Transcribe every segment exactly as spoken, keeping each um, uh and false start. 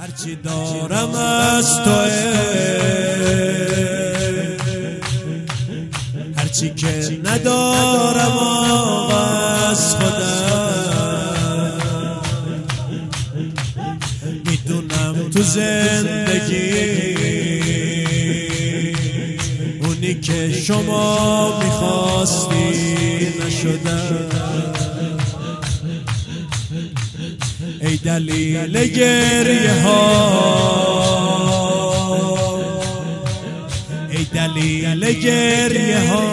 هرچی دارم از توه، هرچی که ندارم آقا از خودم. میدونم تو زندگی اونی که شما میخواستی نشدم. ای دلیل گریه ها، ای دلیل گریه ها،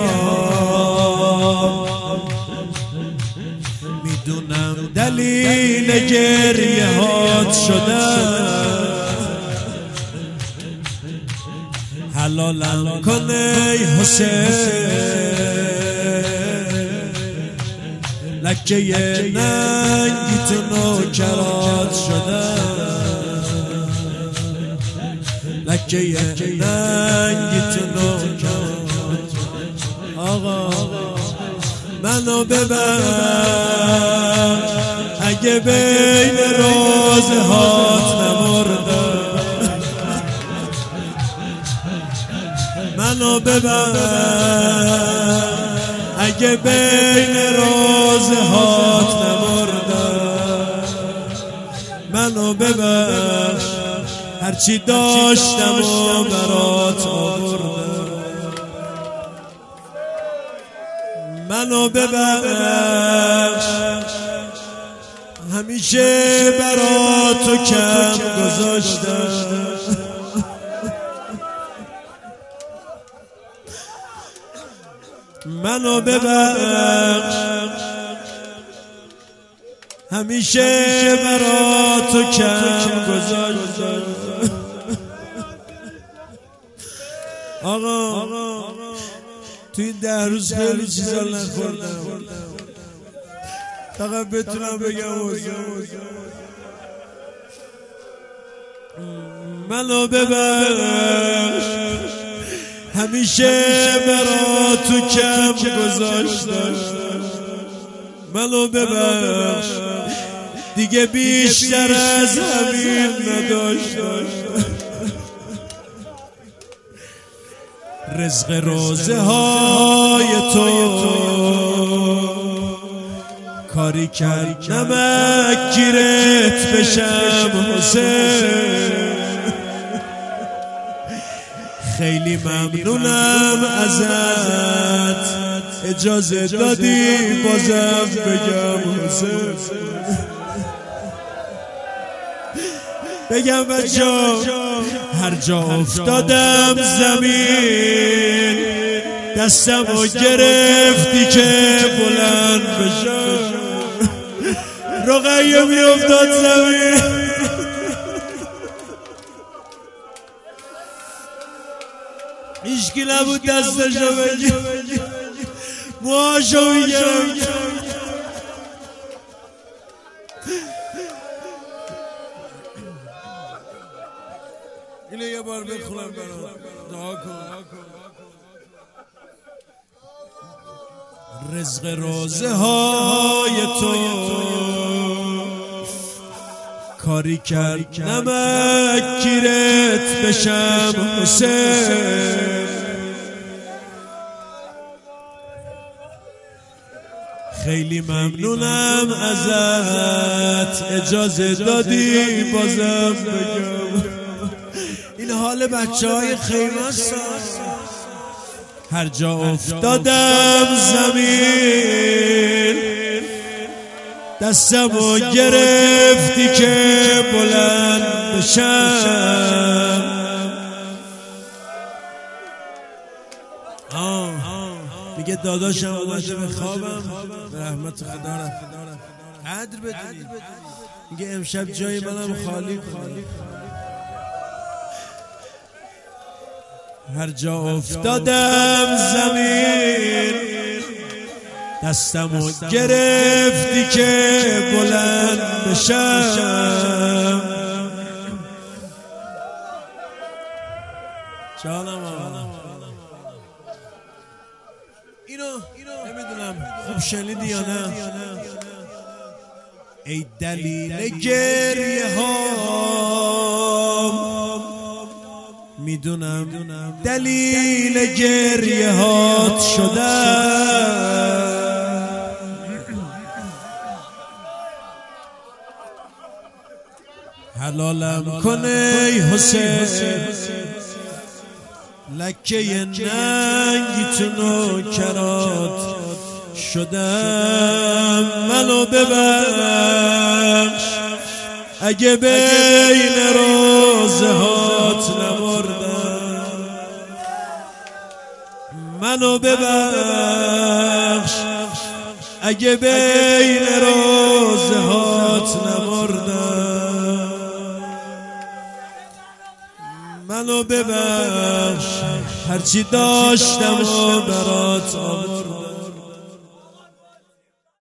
میدونم دلیل گریه هات شدم. حلالم کن ای حسین، لکه ننگی تو نوکرات شدم، لکه ننگی تو نوکرات. آقا منو ببر اگه بین روزهات نمردم، منو ببر اگه بین روزهات نمردم. منو ببخش هرچی داشتم و برات آوردم. منو ببخش همیشه براتو کم گذاشتم. منو ببخش همیشه براتو کم گذاشتم. آقا توی ده روز خیلی چیزا نخوردم، فقط بتونم بگم منو ببخش همیشه براتو کم گذاشتم. منو ببخش دیگه بیشتر از همین نداشتم. رزق روزه های تو کاری کرد نمک گیرت بشم حسین. خیلی ممنونم ازت اجازه دادی بازم بگم حسین. بگم بچه هر جا افتادم زمین دستمو گرفتی که بلند بشم. رقیه می افتاد زمین هیچکی نبود دستشو بگیر، موهاشو میگرم. اینو یه بار بخونم برام دعا کن. رزق روزه های تو کاری کرد نمک گیرت بشم حسین. خیلی ممنونم ازت اجازه دادی بازم بگم. این حال بچه های خیمه است. هر جا افتادم زمین دستمو گرفتی که بلند بشم. آه میگه داداشم اومده به خوابم، به رحمت خدا رفت. قدر بدونی میگه امشب جای منم خالی کنی. هر جا افتادم زمین دستمو گرفتی که بلند بشم. جانم اینو نمیدونم خوب شنیدی یا نه. ای دلیل گریه ها میدونم دلیل گریه هات شدم، حلالم کنه ای حسین، لکه ننگی تو نوکرات شدم. منو ببخش اگه بین روزه هات نمردم، منو ببخش اگه بین روزه هات نمردم، منو ببخش هرچی داشتم و برات آوردم.